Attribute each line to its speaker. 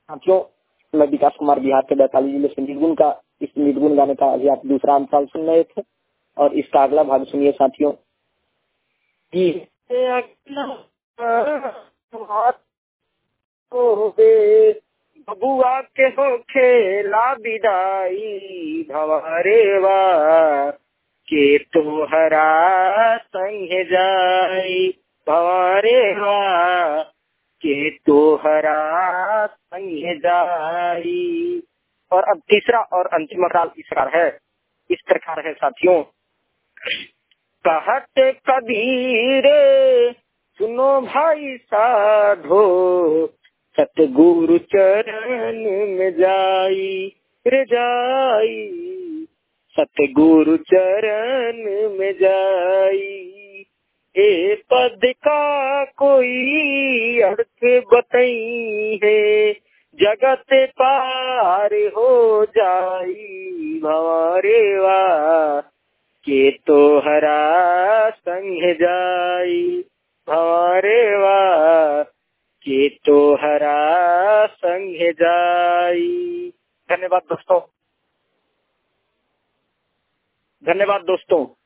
Speaker 1: साथियों, मैं विकास कुमार बिहार के वैशाली जिले से निर्गुण का इस निर्गुण गाने का अभी आप दूसरा अंतराल सुन रहे थे और इसका अगला भाग सुनिए साथियों। बबुआ के हो खेला विदाई भवरेवा के तोहरा संग जाई भवरेवा के तोहरा संग जाई। और अब तीसरा और अंतिम अंतराल इस प्रकार है साथियों। कहत कबीर सुनो भाई साधो सतगुरु चरण में जाई रे जाई सतगुरु चरण में जाई। ए पद का कोई अर्थ बताई है जगत पार हो जाई भवरेवा के तोहरा संग जाई भवरेवा के तोहरा संग जाई। धन्यवाद दोस्तों।